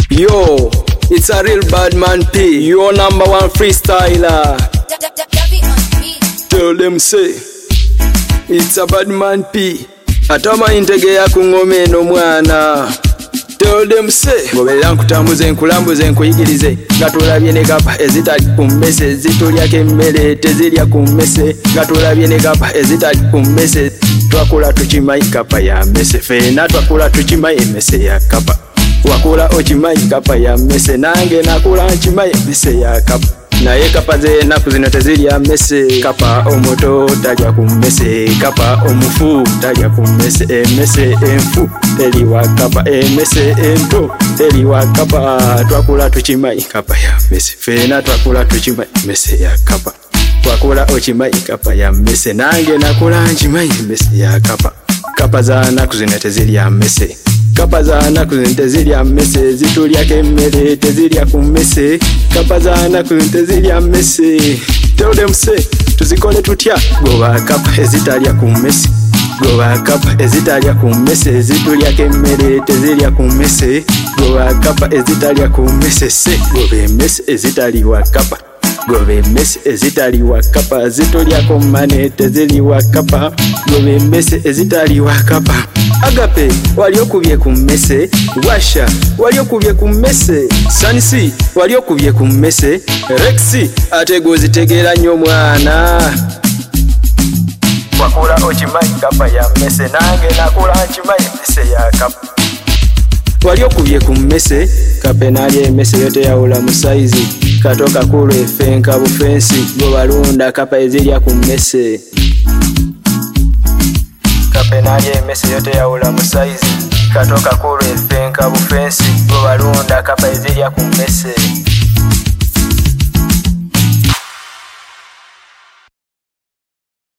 Yo, it's a real bad man P, your number one freestyler. Tell them say, it's a bad man P. Atama intege ya kungome no mwana. Tell them say, goberera nkutambuze nkulambuze nkuyigirize gatulabye ne kapa ezitali kummese zitulya kemmere tezirya kummese gatulabye ne kapa ezitali kummese twakula tukimayi kapa ya mmese fena twakula tukimayi emmese ya kapa wakula okimayi kapa ya mmese nange nakula nkimayi emmese ya kapa naye kapa ze naku zino tezirya mmese kapa omuto talya kummese kapa omufu talya kummese emmese enfu teriwa kapa emmese ento teriwa kapa twakula tukimayi kapa ya mmese fena twakula tukimayi emmese ya kapa wakula okimayi kapa ya mmese nange nakula nkimayi emmese ya kapa kapa za naku zino tezirya mmese kapa za naku zino tezirya mmese zitulya kemmere tezirya kummese kapa za naku zino tezirya mmese. Tell them say tuzikole tutya goba kapa ezitalya kummese goba kapa ezitalya kummese zitulya kemmere tezirya kummese goba kapa ezitalya kummese se gobe emmese ezitaliwa kapa gobe emmese ezitaliwa kapa zitulya kommane teziriwa kapa gobe emmese ezitaliwa kapa. Agape wali okubye kummese Washa wali okubye kummese Sansi wali okubye kummese Rexi ate gozitegera nnyo mwana wakula okimayi kapa ya mmese nange nakula nkimayi emmese ya kapa wali okubye kummese kape nalya emmese yote yawula mu saizi katoka kulo efenka bufensi gobalunda kapa ezirya kummese kape nalya emmese yote yawula mu saizi katoka kulo efenka bufensi gobalunda kapa ezirya kummese.